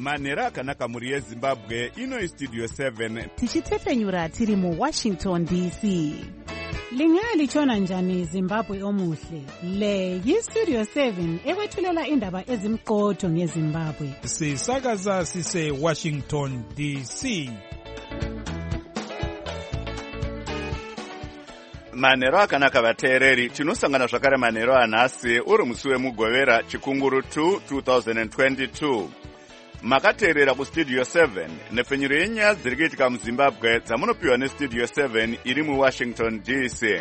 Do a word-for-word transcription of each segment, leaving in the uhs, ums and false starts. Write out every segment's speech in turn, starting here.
manhero akanaka mhuri yezimbabwe. Ino istudio seven tichitefenyura tiri muwashington D C. Lingalitshona njani Zimbabwe omuhle? Le yistudio seven ekwethulela indaba ezimqotho ngeZimbabwe. Sisakaza sise Washington D C. manhero akanaka vateereri. Tinosangana zvakare manhero anhasi uri musi wemugovera chikunguru two twenty twenty-two. Makateerera kustudio seven nepfenyuro yenyaya dziri kuitika muzimbabwe dzamunopiwa nestudio seven iri muwashington D C.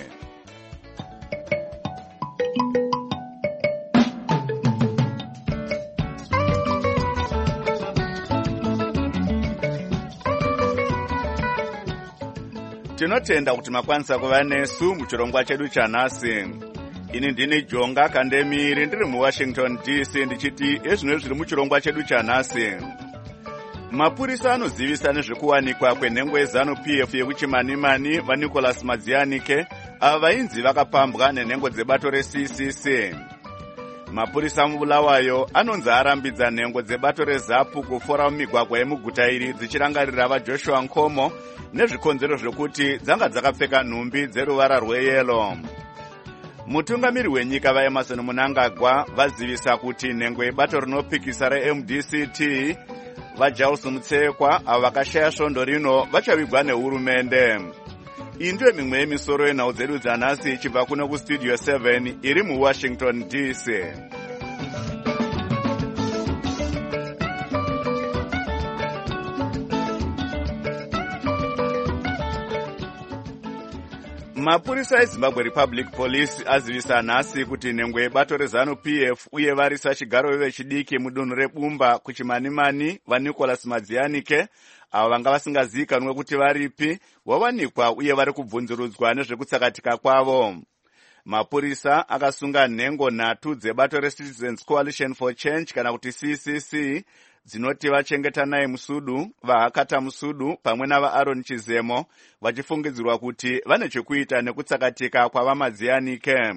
Tinotenda kuti makwanisa kuva nesu muchirongwa chedu chanhasi. Ini ndini Jonga Kandemiri ndiri muWashington D C ndichiti ezvino zviri muchirongwa chedu chanhasi. Mapurisa anozivisa nezvekuwanikwa kwenhengo yeZanu-P F yekuchimanimani vaNicholas Madzianike ava vainzi vakapambwa nenhengo dzebato reC C C. Mapurisa mubulawayo anonzi arambidza nhengo dzebato reZAPU kufora mumigwagwa yemuguta iri dzichirangarira vaJoshua Nkomo nezvikonzero zvokuti dzanga dzakapfeka nhumbi dzeruvara rweyero. Mutungamiri wenyika vaEmerson Mnangagwa vazivisa kuti nhengo yebato rinopikisa reM D C T vaJaules Mutsekwa avo vakashaya svondo rino vachavigwa nehurumende. Iyi ndiyo mimwe yemisoro yenhau dzedu dzanhasi ichibva kuno kustudio seven iri muWashington D C. Mapurisa eZimbabwe Republic Police azivisa nhasi kuti nhengo yebato reZanu-P F uye varisa chigaro vechidiki mudunhu reBumba kuchimanimani vaNicholas Madzianike avo vanga vasingazivikanwe kuti varipi wawanikwa uye vari kubvunzurudzwa nezvekutsakatika kwavo. Mapurisa akasunga nhengo nhatu dzebato reCitizens Coalition for Change kana kuti C C C dzinoti vachengeta naye Musudu, vaHakata Musudu pamwe navaAaron Chizemo vachifungidzirwa kuti vane chekuita nekutsakatika kwavaMadzianike.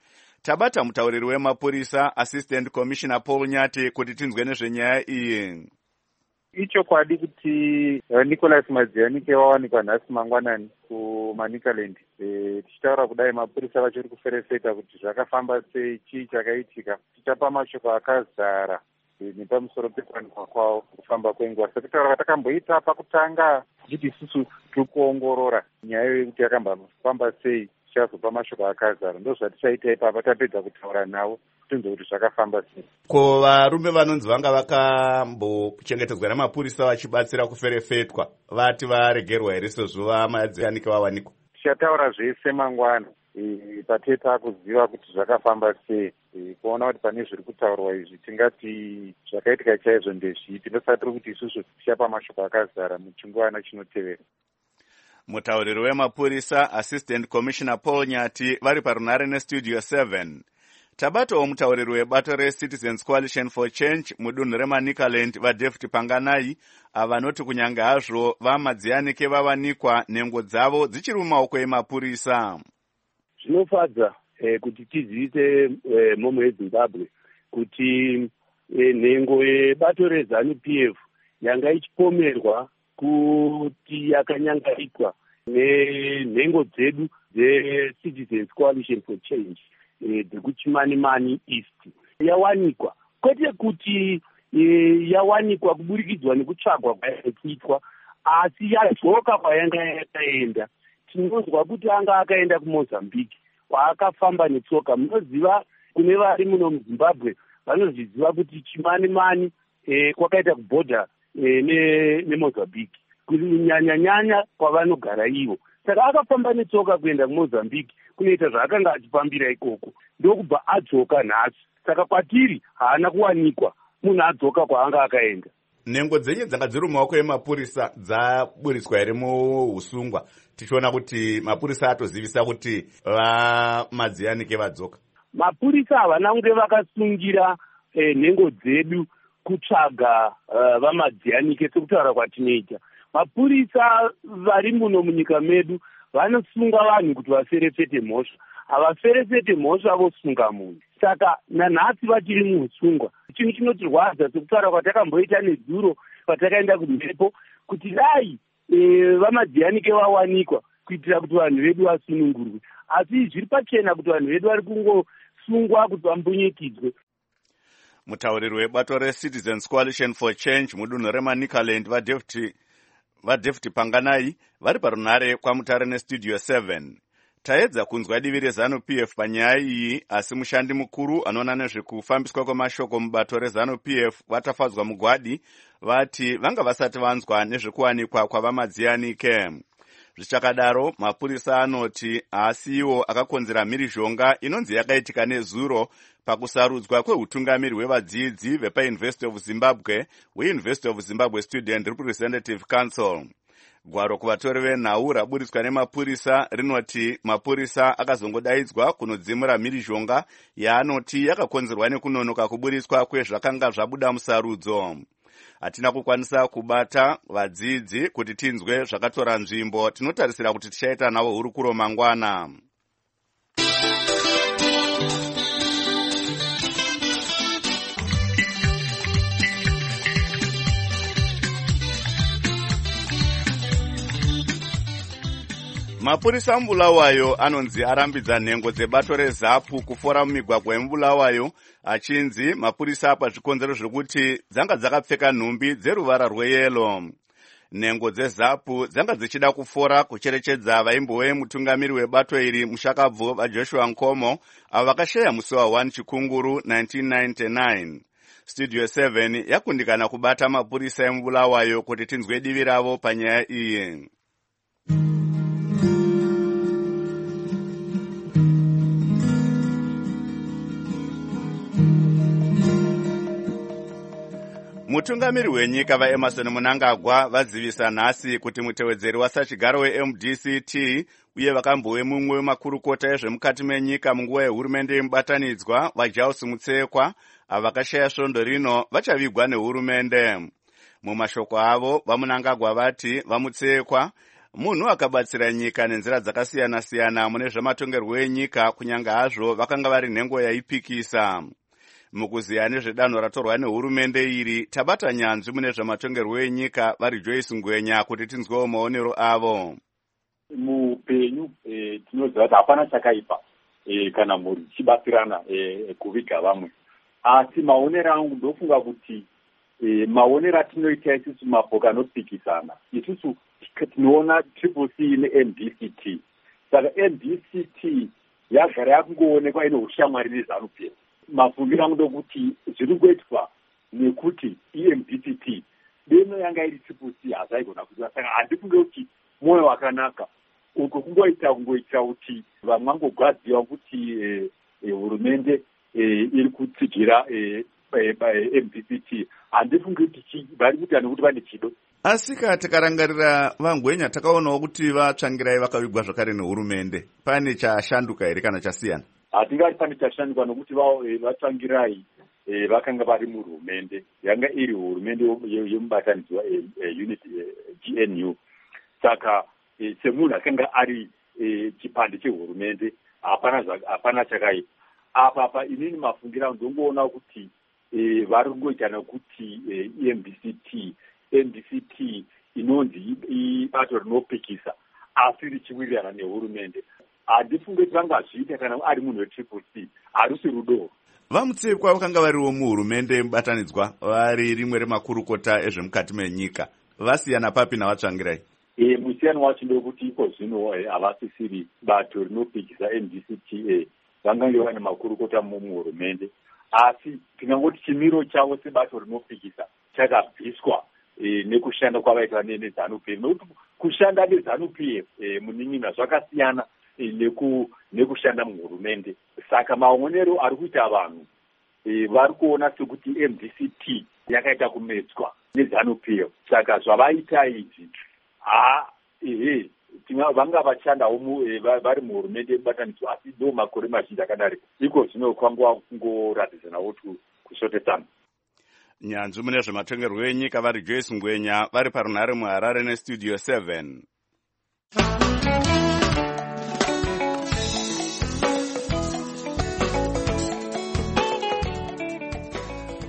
Tabata mutauriri wemapurisa Assistant Commissioner Paul Nyati kuti tinzwe nezvenyaya iyi. Ichokwadi kuti Nicholas Madzianike wawanikwa nhasi mangwanani kuManicaland. E, tichitaura kudai mapurisa vachiri kuferefeta kuti zvakafamba sei, chii chakaitika. Tichapa mashoko akazara nepamusoro pekuwanikwa kwavo kufamba kwenguva. Sekutaura vatakamboita pakutanga tichiti isusu tiri kuongorora nyaya yekuti yakambofamba sei, tichazopa mashoko akazara. Ndo zvatichaita ipapa tapedza kutaura navo tinzwe kuti zvakafamba sei. Ko varume vanonzi vanga vakambochengetedzwa namapurisa vachibatsira kuferefetwa vati varegerwa here sezvo vaMadzianike vawanikwa? Tichataura zvese mangwana e, pateta kuziva kuti zvakafamba sei. E, kuona kuti pane zviri kutaurwa izvi tingati zvakaitika chaizvo ndezvii. Tinosatiri kuti isusu tichapa mashoko akazara muchinguwana chinotevera. Mutauriri wemapurisa Assistant Commissioner Paul Nyati vari parunare nestudio seven. Tabatawo mutauriri webato reCitizens Coalition for Change mudunhu reManicaland vaDavid Panganai ava vanoti kunyange hazvo vaMadzianike vawanikwa nhengo dzavo dzichiri mumaoko emapurisa. Zvinofadza eh, kuti tizivise eh, momo yeZimbabwe kuti eh, nhengo yebato reZanu-P F yanga ichipomerwa kuti yakanyangarikwa nenhengo dzedu dzeCitizens Coalition for Change dzekuchimanimani East yawanikwa, kwete kuti e, yawanikwa kuburikidza nekutsvagwa kwayakuitwa, asi yadzoka kwayanga yakaenda. Tinonzwa kuti anga akaenda kuMozambique kwaakafamba netsoka. Munoziva kune vari muno muZimbabwe vanozviziva kuti chimanimani e, kwakaita kubhodha e, neMozambique kunyanya-nyanya kwavanogara ivo. Saka akafamba netsoka kuenda kuMozambique kunoita zvaakanga achipambira ikoko, ndokubva adzoka nhasi. Saka kwatiri haana kuwanikwa munhu adzoka kwaanga akaenda. Nhengo dzenye dzanga dziri mumaoko emapurisa dzaburiswa here muusungwa, tichiona kuti mapurisa atozivisa kuti vaMadzianike vadzoka? Mapurisa havana kunge vakasungira eh, nhengo dzedu kutsvaga uh, vaMadzianike sekutaura kwatinoita. Mapurisa vari muno munyika medu vanosunga vanhu kuti vaferefete mhosva. Havaferefete mhosva vosunga munhu. Saka nanhasi vachiri muusungwa chinhu chinotirwadza sekutaura kwatakamboita nedzuro kwatakaenda kumhepo kuti dai e, vamadianike vawanikwa kuitira kuti vanhu vedu vasunungurwe, asi zviri pachena kuti vanhu vedu vari kungosungwa kuti vambunyikidzwe. Mutauriri webato reCitizens Coalition for Change mudunhu reManicaland vaDavid vaDavid Panganai vari parunhare kwamutare nestudio seven. Taedza kunzwa divi reZANU P F panyaya iyi, asi mushandi mukuru anoona nezvekufambiswa kwemashoko mubato reZANU P F vatafadzwa mugwadi vati vanga vasati vanzwa nezvekuwanikwa kwavamadzianike. Zvichakadaro, mapurisa anoti haasiwo akakonzera mhirizhonga inonzi yakaitika nezuro pakusarudzwa kweutungamiri hwevadzidzi vepaUniversity of Zimbabwe weUniversity of Zimbabwe Student Representative Council. Gwaro kuvatori venhau raburitswa nemapurisa rinoti mapurisa akazongodaidzwa kunodzimura mhirizhonga yaanoti yakakonzerwa nekunonoka kuburitswa kwezvakanga zvabuda musarudzo. Hatina kukwanisa kubata vadzidzi kuti tinzwe zvakatora nzvimbo. Tinotarisira kuti tichaita navo hurukuro mangwana. Mapurisa muBulawayo anonzi arambidza nhengo dzebato reZAPU kufora mumigwagwa yemuBulawayo, achinzi mapurisa apa zvikonzero zvokuti dzanga dzakapfeka nhumbi dzeruvara rweyelo. Nhengo dzeZAPU dzanga dzichida kufora kucherechedza vaimbove mutungamiri webato iri mushakabvu vaJoshua Nkomo avo vakashaya musi wa one Chikunguru nineteen ninety-nine. Studio seven yakundikana kubata mapurisa emuBulawayo kuti tinzwe divi ravo panyaya iyi. Mutungamiri wenyika vaEmerson Mnangagwa vadzivisa nhasi kuti mutevedzeri wasachigaro weM D C T uye vakambove mumwe wemakurukota ezvemukati menyika munguva yehurumende yemubatanidzwa vaJausi Mutsekwa avo vakashaya svondo rino vachavigwa nehurumende. Mumashoko avo vaMnangagwa vati vaMutsekwa munhu akabatsira nyika nenzira dzakasiyana-siyana mune zvematongerwo enyika kunyange hazvo vakanga vari nhengo yaipikisa. Mukuziya nezvedanho ratorwa nehurumende iri, tabata nyanzvi mune zvematongerwo enyika vari Joyce Ngwenya kuti tinzwewo maonero avo. Mupenyu e, tinoziva kuti hapana chakaipa e, kana mhuri chibatsirana e, kuviga vamwe, asi maonero angu ndofunga kuti e, maonero atinoita isusu mapoka anopikisana, isusu tinoona Triple C neM D C T. Saka M D C T yagara yakungoonekwa ine ushamwari neZANU P F. Mafungiro angu ndokuti zviri kuitwa nekuti eM D C T deno yanga iri Triple C hazaigona kuti, saka handifunge kuti mwoyo wakanaka uko kungoita kungoita kuti vamwe vangogwadziwa kuti hurumende iri kutsigira M D C T. Handifunge kuti vari kuita nekuti vane chido. Asika tikarangarira vaNgwenya takaonawo kuti vatsvangirai vakavigwa zvakare nehurumende. Pane chashanduka here kana chasiyana? Hatingati pane chashanduka nokuti vatsvangirai vakanga vari muhurumende, yanga iri hurumende yemubatanidzwa unit G N U. Saka semunhu akanga ari chipande chehurumende hapana chakaipa. Apa pa inini mafungiro ndongoona kuti vari kungoita nokuti eM D C T M D C T inonzi ibato rinopikisa asi richiwirirana nehurumende. Handifunge kuti vangazviita kana ari munhu weTriple C, harusi rudo. VaMutsekwa vakanga variwo muhurumende yemubatanidzwa vari rimwe remakurukota ezvemukati menyika. Vasiyana papi navatsvangirai? E, musiyano wacho ndekuti iko zvino havasisiri bato rinopikisa M D C T. Vangange vane makurukota muhurumende, asi tingangoti chimiro chavo sebato rinopikisa chakabviswa e, nekushanda kwavaitwa neZANU P F. Nokuti kushanda neZANU P F e, munin'ina zvakasiyana neku nekushanda muhurumende. Saka maonero ari kuita vanhu e, vari kuona sekuti M D C T yakaita kumedzwa neZANU P F. Saka zvavaita izvi ha ehe vanga vachandawo e, vari muhurumende yemubatanidzwa, asi ndo makore mazhinji akadarika. Iko zvino kwangwa kungoratidzanawo kusotesana. Nyanzvi mune zvematongerwo enyika vari Joyce Ngwenya vari parunhare muHarare nestudio seven.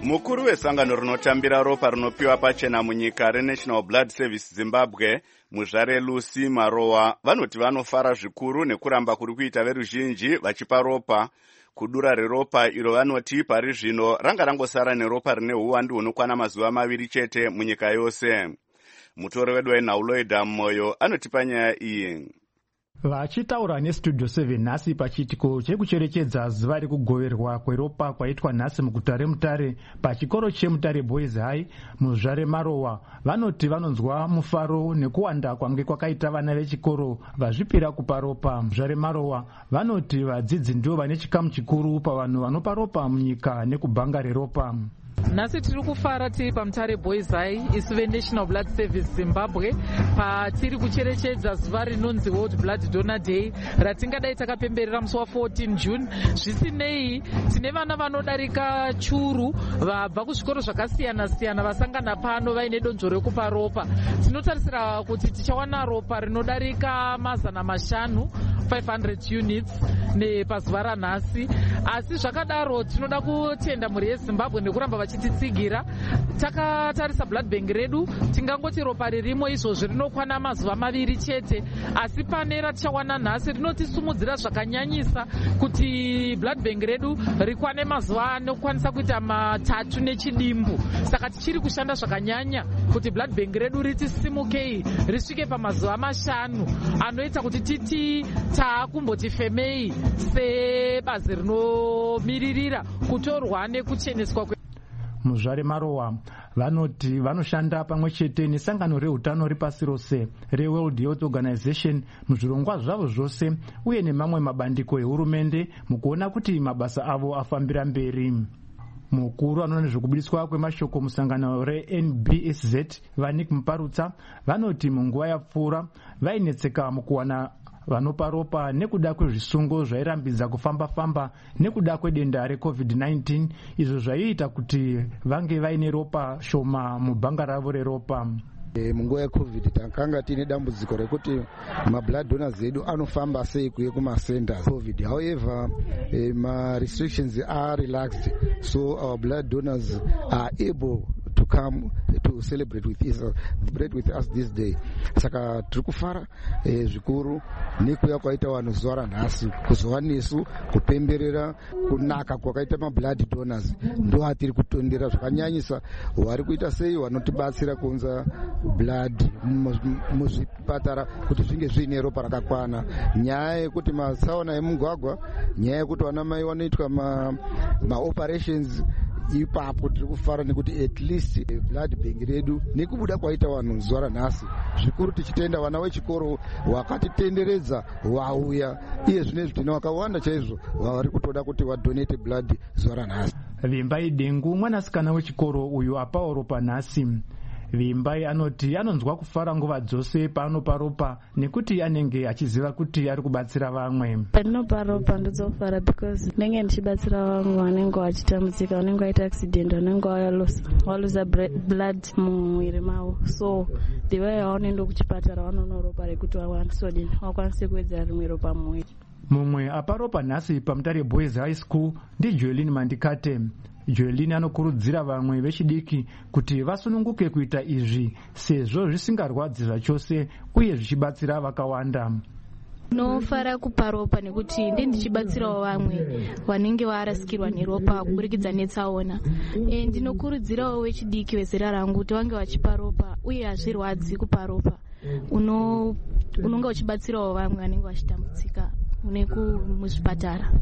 Mukuru wesangano rinotambira ropa rinopiwa pachena munyika reNational Blood Service Zimbabwe, Muzvare Lucy Marowa, vanoti vanofara zvikuru nekuramba kuri kuita veruzhinji vachipa ropa. Kudura reropa iro vanoti pari zvino ranga rangosara neropa rine uwandu hunokwana mazuva maviri chete munyika yose. Mutori wedu wainhauloida Moyo anotipa nyaya iyi. Vachitaura neStudio seven nhasi pachiitiko chekucherechedza zuva rekugoverwa kweropa kwaitwa nhasi muguta reMutare pachikoro cheMutare Boys High, Muzvare Marowa vanoti vanonzwa mufaro nekuwanda kwange kwakaita vana vechikoro vazvipira kupa ropa. Muzvare Marowa vanoti vadzidzi ndio vane chikamu chikuru pavanhu vanopa ropa munyika nekubhanga reropa. Nhasi tiri kufara tiri paMutare Boys High isu veNational Blood Service Zimbabwe patiri kucherechedza zuva rinonzi World Blood Donor Day ratingadai takapemberera musi wa14 June. Zvisinei tine vana vanodarika churu vabva kuzvikoro zvakasiyana siyana vasangana pano vaine donzvo rekupa ropa. Tinotarisira kuti tichawana ropa rinodarika mazana mashanu five hundred units nepazuva ranhasi. Asi zvakadaro tinoda kutenda mhuri yeZimbabwe nekuramba vachititsigira. Takatarisa blood bank redu tingangoti ropa ririmo izvozvi rinokwana mazuva maviri chete, asi pane ratichawana nhasi rinotisimudzira zvakanyanyisa kuti blood bank redu rikwane mazuva anokwanisa kuita matatu nechidimbu. Saka tichiri kushanda zvakanyanya kuti blood bank redu ritisimukei risvike pamazuva mashanu anoita kuti titi taakumbotifemei sebazi rinomiririra kutorwa nekucheneswa kwe. Muzvare Marowa vanoti vanoshanda pamwe chete nesangano reutano ripasi rose reWorld Health Organization muzvirongwa zvavo zvose uye nemamwe mabandiko ehurumende mukuona kuti mabasa avo afambira mberi. Mukuru anoona nezvekubudiswa kwemashoko musangano reN B S Z Vanik Muparutsa vanoti munguva yapfuura vainetseka mukuwana vanopa ropa nekuda kwezvisungo zvairambidza kufamba-famba nekuda kwedenda reCovid nineteen izvo zvaiita kuti vange vaine ropa shoma mubhanga ravo reropa. E, munguva yeCovid takanga tine dambudziko rekuti mablood donors edu anofamba sei kuye kumasenders COVID. However, e, ma restrictions are relaxed, so our blood donors are able to come to celebrate with us, celebrate with us this day. Saka tiri kufara e, zvikuru nekuya kwaita vanhu zuva ranhasi kuzova nesu kupemberera kunaka kwakaita mablood donors ndo atiri kutondera zvakanyanyisa. Vari kuita sei vanotibatsira kuunza blood muzvipatara kuti zvinge zviine ropa rakakwana. Nyaya yekuti matsaona emugwagwa, nyaya yekuti vana mai vanoitwa ma, ma operations, ipapo tiri kufara nekuti at least blood bank redu nekubuda kwaita vanhu zuva ranhasi zvikuru tichitenda vana vechikoro vakatitenderedza vauya iye zvinezvi tine vakawanda chaizvo vari kutoda kuti vadonate blood zuva ranhasi. Vimbai Dengu mwanasikana wechikoro uyu apawo ropa nhasi. Vimbai anoti anonzwa kufara nguva dzose paanopa ropa nekuti anenge achiziva kuti ari kubatsira vamwe. Pandinopa ropa ndizofara because ndenge ndichibatsira vamwe vanenge vachitambudzika, vanenge vaita accident, vanenge valuza blood mumwiri mavo, so ndivaya vanoenda kuchipatara vanoona ropa rekuti vakwanise kuwedzera rimwe ropa mumwiri. Mumwe apa ropa nhasi paMutare Boys High School ndiJoelin Mandikate. Joelin anokurudzira vamwe vechidiki kuti vasununguke kuita izvi sezvo zvisingarwadzi zvachose uye zvichibatsira vakawanda. Nofara kupa ropa nekuti ndi ndichibatsirawo vamwe vanenge varasikirwa neropa kuburikidza netsaona. E, ndinokurudzirawo vechidiki vezera rangu kuti vange vachipa ropa uye hazvirwadzi kupa ropa. Uno unonga uchibatsirawo vamwe vanenge vachitambudzika neku muzvipatara.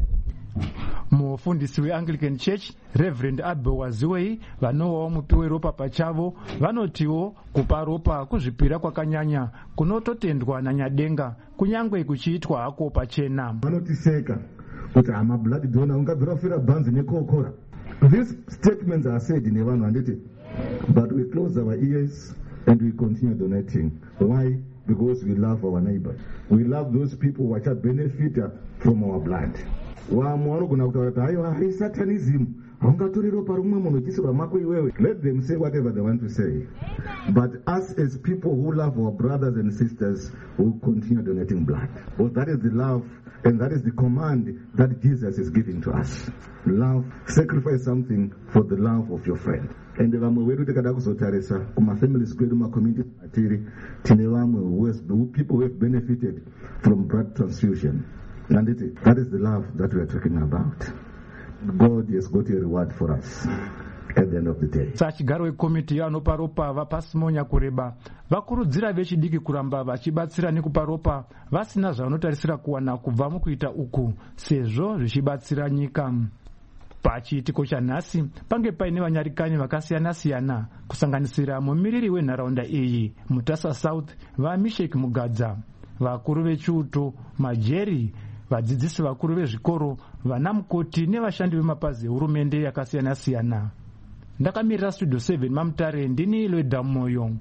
Mufundisi weAnglican Church Reverend Abel Waziwei vanowawo mupi weropa pachavo vanotiwo kupa ropa kuzvipira kwakanyanya kunototendwa nanyadenga kunyangwe kuchiitwa hako pachena. Vanotiseka kuti ama blood donor ungabvira kufira bhanzi nekokora. These statements are said in nevanhu handiti, but we close our ears and we continue donating. Why? Because we love our neighbor. We love those people which are benefit from our blood. vamwe vanogona kutaura kuti haiwa hai satanism haungatori ropa rumwe munhu uchisirwa mako iwewe. Let them say whatever they want to say, but us as people who love our brothers and sisters will continue donating blood, because that is the love and that is the command that Jesus is giving to us. Love, sacrifice something for the love of your friend. And vamwe vedu tikada kuzotarisa kumafamilies kwedu macommunity matiri tine vamwe who people who have benefited from blood transfusion, and it, that is the love that we are talking about. God has got a reward for us at the end of the day. Sachigaro wekomiti yanopa ropa vapasimonya kureba vakurudzira vechidiki kuramba vachibatsira nekupa ropa vasina zvavanotarisira kuwana kubva mukuita uku sezvo zvichibatsira nyika. Pachiitiko chanhasi pange paine vanyarikanyi vakasiyana-siyana kusanganisira mumiriri wenharaunda iyi Mutasa South vaMishek Mugadza, vakuru vechiuto, majeri, vadzidzisi vakuru vezvikoro, vanamukoti nevashandi vemapazi ehurumende yakasiyana-siyana. Ndakamirira Studio seven Mamutare, ndini Lweda Moyo.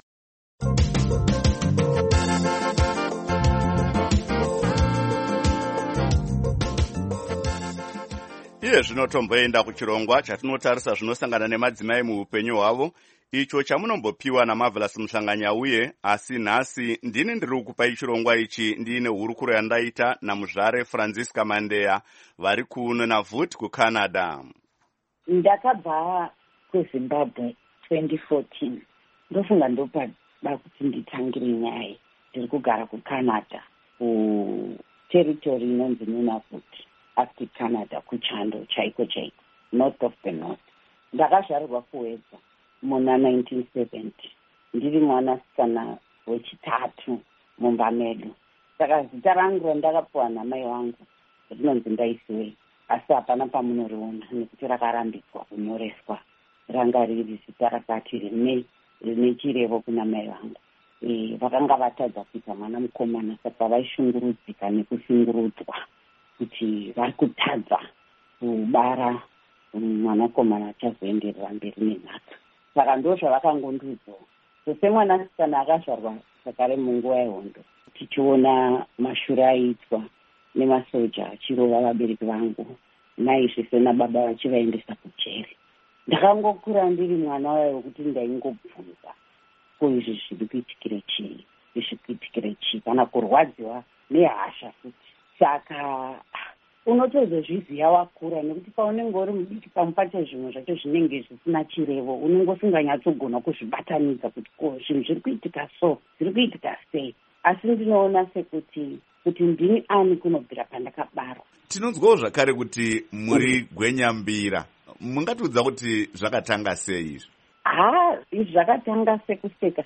Iye zvinotomboenda kuchirongwa chatinotarisa zvinosangana nemadzimai muupenyu hwavo, icho chamunombopiwa naMarvelous Muhlanganyauye. Asi nhasi ndini ndiri kupai chirongwa ichi ndiine hurukuro yandaita naMuzvare Francisca Mandeya vari kuno naVut kuCanada. Ndakabva kuZimbabwe twenty fourteen. Ndofunga ndopada kuti nditangire nyaya. Ndiri kugara kuCanada kuterritory inonzi Nunavut, Arctic Canada, kuchando chaiko chaiko, north of the north. Ndakazvarwa kuwedza muna nineteen seventy. Ndiri mwanasikana wechitatu mumba medu. Saka zita rangu randakapiwa namai vangu rinonzi Ndaisiwei, asi hapana pamunoriona nekuti rakarambidzwa kunyoreswa. Ranga riri zita rakati rine rine chirevo kuna mai vangu. E, vakanga vatadza kuita mwana mukomana, saka vaishungurudzika nekusungurudzwa kuti vari kutadza kubara mwanakomana achazoenderera mberi nenhaka. Saka ndo zvavakangondiudza. Sose mwanasikana akazvarwa sakare munguva yehondo, tichiona mashure aiitwa nemasoja achirova vabereki vangu, naizvese nababa vachivaendesa kujeri. Ndakangokura ndiri mwana wayo wekuti ndaingobvunza, ko izvi zviri kuitikire chii, izvi kuitikire chii, kana kurwadziwa nehasha futi. Saka unotozozviziva wakura, nekuti paunenge uri mudiki pamupata zvimwe zvacho zvinenge zvisina chirevo, unenge usinganyatsogona kuzvibatanidza kuti ko zvinhu zviri kuitika so, zviri kuitika sei. Asi ndinoona sekuti kuti ndini ani kunobvira pandakabarwa. Tinonzwawo zvakare kuti muri gwenyambira. Mungatiudza kuti zvakatanga sei izvi? Ha, izvi zvakatanga sekuseka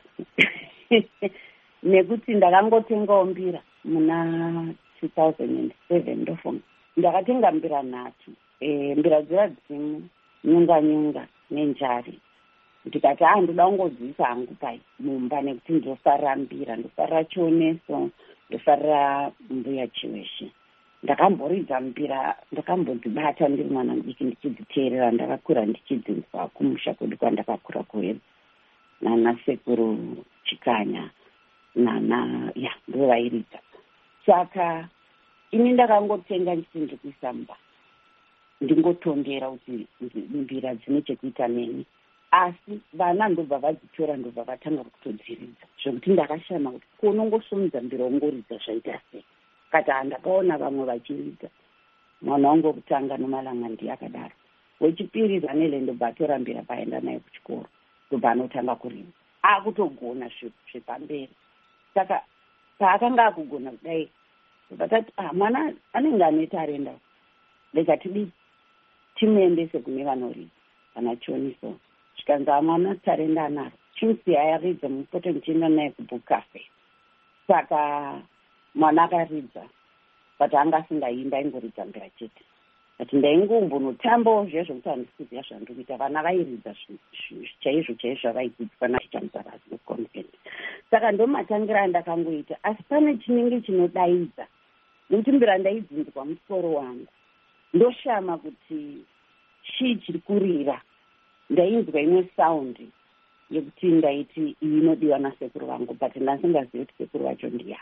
nekuti ndakangotengawo mbira muna two thousand seven ndofunga. Ndakatenga mbira nhatu, e, mbira dzira dzimu, nyunga nyunga nenjari. Ndikati ah ndoda kungodzisa hangu pai mumba nekuti ndofarira mbira, ndofarira chioneso, ndofarira mbuya chiweshe. Ndakamboridza mbira, ndakambodzibata ndiri mwana mudiki ndichidziteerera. Ndakakura ndichidzinzwa kumusha kwedu kwandakakura kuwedza nana sekuru Chikanya nana ya ndo vairidza. Saka ini ndakangotenga ndisi ndiri kuisa mumba, ndingotondera kuti mbira dzine chekuita neni. Asi vana ndobva vadzitora, ndobva vatanga kutodziridza, zvokuti ndakashama kuti kunongosumudza mbira ungoridza zvaita sei. Kati handakaona vamwe vachiridza. Mwana wangu wekutanga nomalanga ndiye akadaro. Wechipiri Zanele ndobva atora mbira paenda naye kuchikoro, ndobva anotanga kuridza. Akutogona zvepamberi. Saka paakanga akugona kudai, vatati ah mwana anenge ane tarenda, rega tidi timuendese kune vanoridza kana chioniso. Chikanza mwana tarenda anaro, chimusiya aridza, mupote muchienda naye kubook cafe. Saka mwana akaridza, but anga asingaimba, aingoridza mbira chete. Ati ndaingombonotambawo zviya zvokuti handisi kuziva zvandiri kuita. Vana vairidza chaizvo chaizvo vaidzidziswa nachichamuzavazi muconvent. Saka ndomatangira andakangoita. Asi pane chinenge chinodaidza, nekuti mbira ndaidzinzwa musoro wangu, ndoshama kuti chii chiri kurira. Ndainzwa imwe saundi yekuti ndaiti iyi inodiwa nasekuru vangu, but ndasingazivi kuti sekuru vacho ndiyani.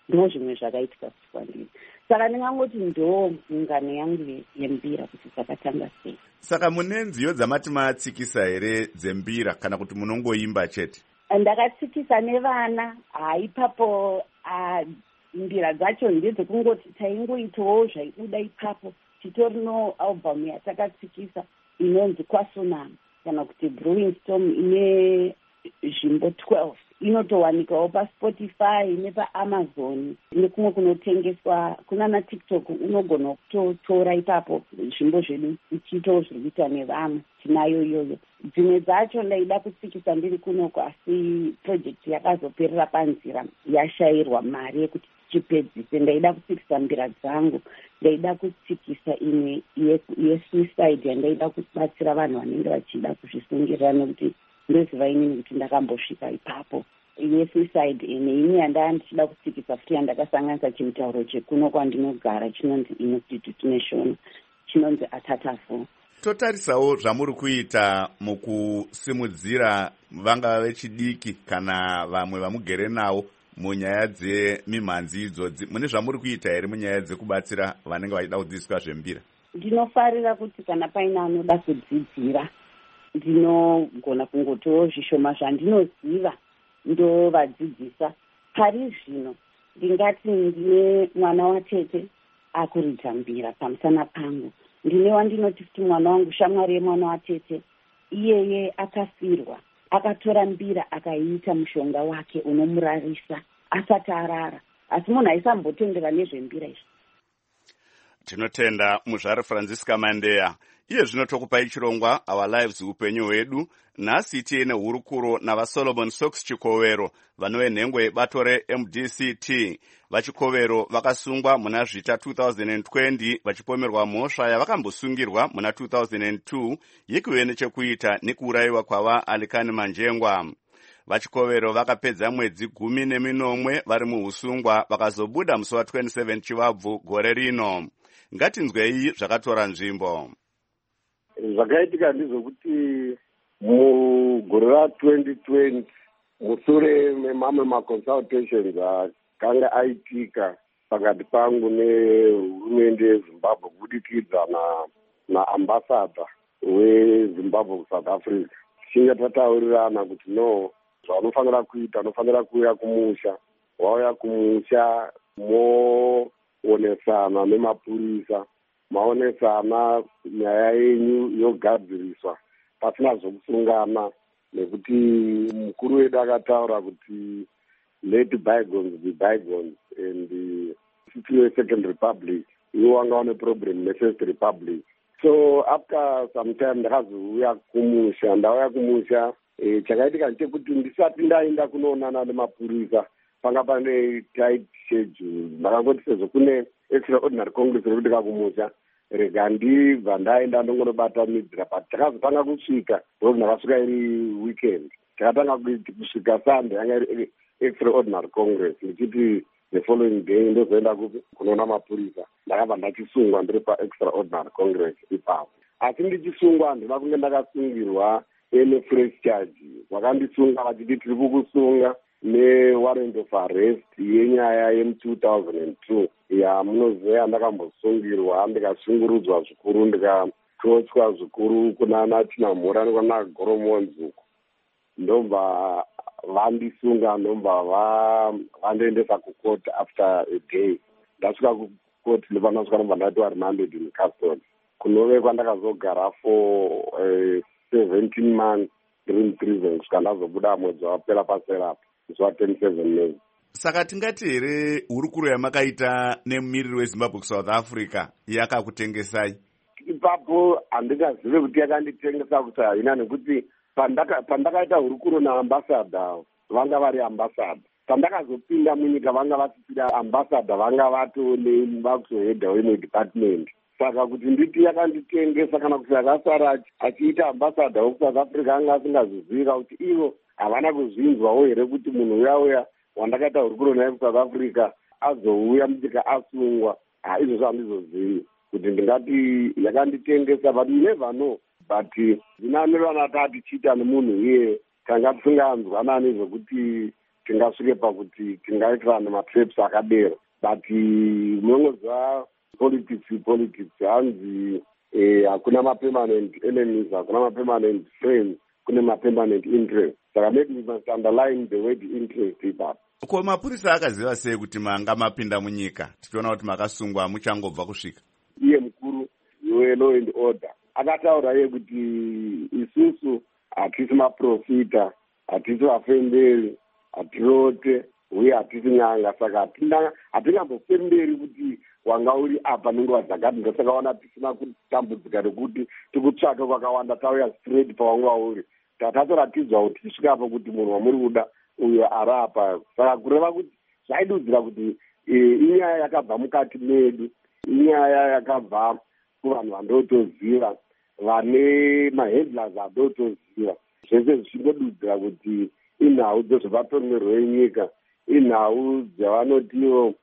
ndo zvimwe zvakaitika kuti kwandiri. Saka ndingangoti ndo ungano yangu yembira kuti dzakatanga sei. Saka mune nziyo dzamati matsikisa here dzembira kana kuti munongoimba chete? Ndakatsikisa nevana, haipapo mbira dzacho ndedzekungoti taingoitawo zvaibuda ipapo. Titorino album yatakatsikisa inonzi Kwasunam kana kuti Brewing Storm ine zvimbo twelve. Inotowanikawo paSpotify nepaAmazon nekumwe kunotengeswa kuna na TikTok. Unogona kutotora ipapo zvimbo zvedu tichitawo zviri kuita nevamwe, tinayo iyoyo. Dzimwe dzacho ndaida kutsikisa ndiri kunoko, asi project yakazoperera panzira yashayirwa mari yekuti tichipedzise. Ndaida kutsikisa mbira dzangu, ndaida kutsikisa imwe yesuicide yandaida kubatsira vanhu vanenge vachida kuzvisungirira nekuti ndoziva inini kuti ndakambosvika ipapo. Yesuicide neimwe yandaya ndichida kutsikisa futi yandakasanganisa chimutauro chekuno kwandinogara chinonzi Institute Nation, chinonzi Atatafo. Totarisawo zvamuri kuita mukusimudzira vanga vechidiki kana vamwe vamugere nawo munyaya dzemimhanzi idzodzi. Mune zvamuri kuita here munyaya dzekubatsira vanenge vachida kudzidziswa zvembira? Ndinofarira kuti kana paine anoda kudzidzira ndinogona kungotiwo zvishoma zvandinoziva ndovadzidzisa. Pari zvino ndingati ndine mwana watete akuridza mbira pamusana pangu. Ndine wandinoti kuti mwana wangu shamwari yemwana watete, iyeye akafirwa, akatora mbira akaiita mushonga wake unomurarisa asati arara. Asi munhu aisambotendera nezvembira izvi. Tinotenda muzvare Francisca Mandeya. Iye zvino tokupai chirongwa Our Lives upenyu hwedu. Nhasi tiine hurukuro navaSolomon Sox Chikovero vanove nhengo yebato reM D C T. VaChikovero vakasungwa muna zvita two thousand twenty vachipomerwa mhosva yavakambosungirwa muna two thousand two yekuve nechekuita nekuurayiwa kwava Alikani Manjengwa. VaChikovero vakapedza mwedzi gumi neminomwe vari muusungwa vakazobuda musi wa twenty-seven Chivabvu gore rino. Ngatinzwei zvakatora nzvimbo. Zvakaitika ndizvokuti mugore ra twenty twenty mushure memamwe maconsultations akanga aitika pakati pangu nehurumende yeZimbabwe kubudikidza naambassador weZimbabwe kuSouth Africa, tichinge tataurirana kuti no, zvaunofanira kuita unofanira kuuya kumusha. Wauya kumusha moonesana nemapurisa, maonesana nyaya yenyu yogadziriswa pasina zvokusungana, nekuti mukuru wedu akataura kuti let bygones be bygones, and the Second Republic iwo wanga une problem neFirst Republic. So after some time ndakazouya kumusha. Ndauya kumusha, eh, chakaitika ndechekuti ndisati ndaenda kunoonana nemapurisa panga pane tight schedule. Ndakangoti sezvo kune extraordinary congress rekuti kakumusha, rega ndibva ndaenda ndongonobatanidzira, but takazotanga kusvika ndokuti ndakasvika iri weekend. Takatanga kusvika Sunday yanga iri extraordinary congress, ndichiti the following day ndozoenda kunoona mapurisa. Ndakabva ndachisungwa ndiri paextraordinary congress ipapo. Asi ndichisungwa handina kunge ndakasungirwa ene fresh charge. Vakandisunga vachiti tiri kukusunga newarrant of arrest yenyaya yemu two thousand two. Ya munoziva ndakambosungirwa, ndikashungurudzwa zvikuru, ndikatotswa zvikuru kunana Chinamhura nekuna Goromonzi. Ndobva vandisunga, ndobva vandiendesa kucourt after a day. Ndasvika kucourt ndopandasvika ndobva ndatiwa remanded in custody. Kunove kwandakazogara for uh, seventeen months ndiri muprison kusvika ndazobuda mwedzi wapera paserapo musi wa twenty-seven May. Saka tingati here hurukuro yamakaita nemumiriri weZimbabwe kuSouth Africa yakakutengesai? Ipapo handingazive kuti yakanditengesa kuti haina, nekuti pandakaita hurukuro naambassador vanga vari ambassador. Pandakazopinda munyika vanga vasisira ambassador, vanga vatone vakuzohedha wemwe department. Saka kuti nditi yakanditengesa kana kuti akasara achiita ambassador wekuSouth Africa anga asingazoziva kuti ivo havana kuzvinzwawo here kuti munhu uya uya wandakaita hurukuro naye kuSouth Africa azouya munyika asungwa. Ha, izvozvo handizozivi kuti ndingati yakanditengesa, but you never know. But zinamirana tatichiita nemunhu iye tanga tisinganzwanani zvokuti tingasvike pakuti tingaitirana matrips akadero. But munongoziva politics politics hanzi hakuna ma-permanent enemies, hakuna ma-permanent friends, kune ma-permanent interest. Saka maybe we must underline the word interest ipapo. Ko mapurisa akaziva sei kuti manga mapinda munyika tichiona kuti makasungwa muchangobva kusvika? Iye mukuru we-law and order akataura iye kuti isusu hatisi maprofita, hatisi vafemberi, hatirote, uye hatisi nyanga. Saka hatingambofemberi kuti wanga uri apa nenguva dzakati, ndosakaona tisina kutambudzika rekuti tikutsvaka kwakawanda, tauya straight pawanga uri. Tatoratidzwa kuti tisvika apo kuti munhu wamuri kuda uyo ari apa. Saka kureva kuti zvaidudzira kuti inyaya yakabva mukati medu, inyaya yakabva kuvanhu vandotoziva, vane maheadlines adotoziva. Zvese zvichingodudzira kuti inhau dzezvepatonero yenyika, inhau dzavanotiwo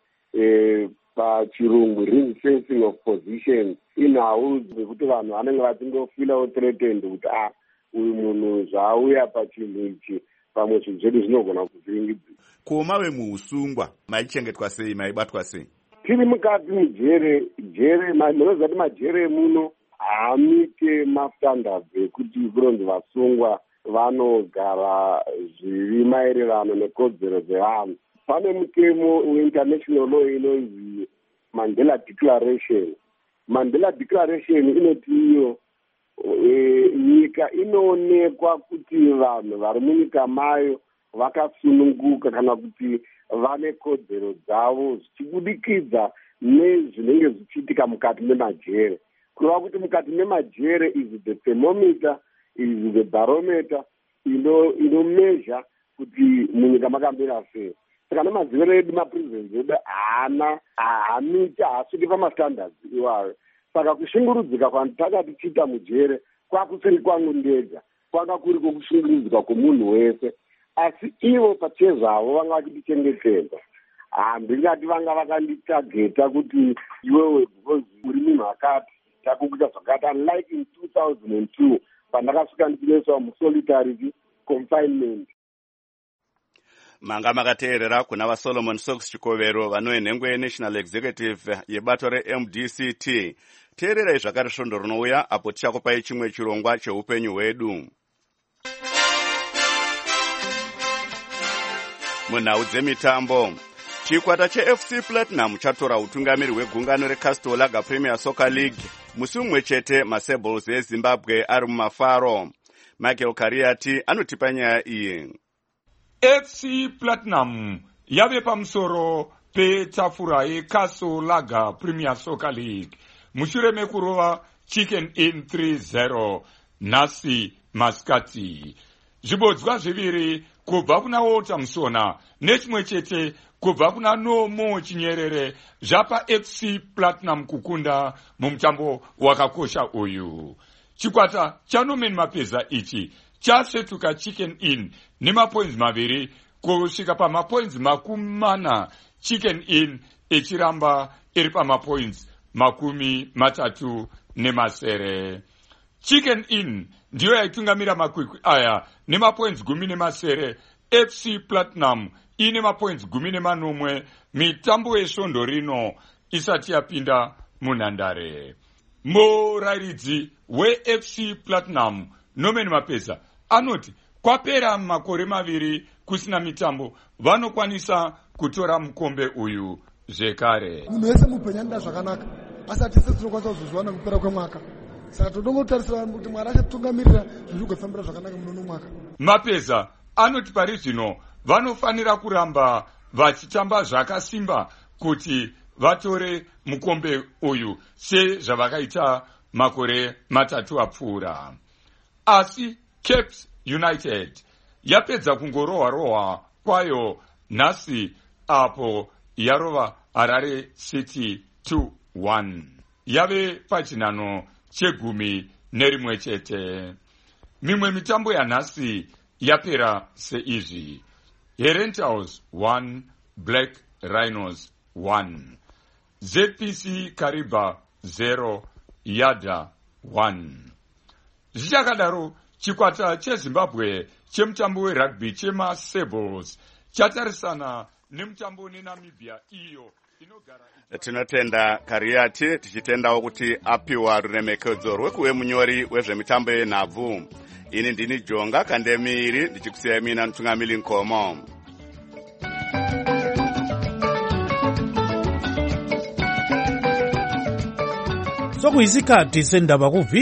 pachirungu ring fencing of position, inhau dzekuti vanhu vanenge vachingofila threatened kuti ah uyu munhu zvauya pachinhu ichi pamwe zvinhu zvedu zvinogona kuvhiringidzira. Ko mave muusungwa maichengetwa sei, maibatwa sei? Tiri mukati mujere, jere munoziva kuti majere muno haamike mastandards ekuti kuronzi vasungwa vanogara zviri maererano nekodzero dzevanhu. Pane mutemo weinternational law inonzi Mandela Declaration. Mandela Declaration inoti iyo E, nyika inoonekwa kuti vanhu vari munyika mayo vakasununguka kana kuti vane kodzero dzavo zvichibudikidza nezvinenge zvichiitika mukati memajere. Kureva kuti mukati memajere is the thermometer, is the barometer inomezha kuti munyika makamira sei. Saka nemaziviro edu maprisons edu haana haamiti haasviki pamastandards iwayo. Saka kushungurudzika kwanditaka tichiita mujere kwakusiri kwangu ndega, kwanga kuri kushungurudzika kwomunhu wese. Asi ivo pachezvavo vanga vachitichengetedza. Handingati vanga vakanditageta kuti iwewe because uri munhu akati takukuita zvakati. Unlike in two thousand two pandakasvika ndichineswa musolitary confinement. Manga makateerera kuna vaSolomon Sox Chikovero vanowe nhengo yeNational Executive yebato reM D C T. Teererai zvakare svondo rinouya apo tichakupai chimwe chirongwa cheupenyu hwedu. Munhau dzemitambo, chikwata cheF C Platinum chatora utungamiri hwegungano reCastor Lager Premier Soccer League musi mumwe chete maSables eZimbabwe ari mumafaro. Michael Kariati anotipa nyaya iyi. F C Platinum yave pamusoro petafura yeCastor Lager Premier Soccer League mushure mekurova Chicken Inn three zero nhasi masikati. Zvibodzwa zviviri kubva kuna Walter Musona nechimwe chete kubva kuna Nomo Chinyerere zvapa F C Platinum kukunda mumutambo wakakosha uyu. Chikwata chaNorman Mapeza ichi chasvetuka Chicken Inn nemapoints maviri kusvika pamapoints makumi mana, Chicken Inn ichiramba iri pamapoints makumi matatu nemasere. Chicken Inn ndiyo yaitungamira makwikwi aya nemapoints gumi nemasere. F C Platinum ine mapoints gumi nemanomwe mitambo yesvondo rino isati yapinda munhandare. Murairidzi weF C Platinum Norman Mapeza anoti kwapera makore maviri kusina mitambo vanokwanisa kutora mukombe uyu zvekare. Munhu wese mupenyu anoda zvakanaka, asi hatisi tinokwanisa kuzozviwana kupera kwemwaka. Saka todongotarisira kuti Mwari achatungamirira zviri kufambira zvakanaka muno mwaka. Mapeza anoti pari zvino vanofanira kuramba vachitamba zvakasimba kuti vatore mukombe uyu sezvavakaita makore matatu apfuura. Asi Cape United yapedza kungorohwa rohwa kwayo nhasi apo yarova Harare City two one. Yave pachinano chegumi nerimwe chete. Mimwe mitambo yanhasi yapera seizvi: Herentals one, Black Rhinos one, Z P C Kariba zero, Yada one. Zvichakadaro chikwata cheZimbabwe chemutambo werugby chemaSables chatarisana nemutambo neNamibia iyo inogara. Tinotenda Kariati, tichitendawo kuti apiwa ruremekedzo rwekuve munyori wezvemitambo yenhabvu. Ini ndini Jonga Kandemiri, ndichikusiyai mina Mtungamili Nkomo. Sokuyisikhathi sendaba kuvi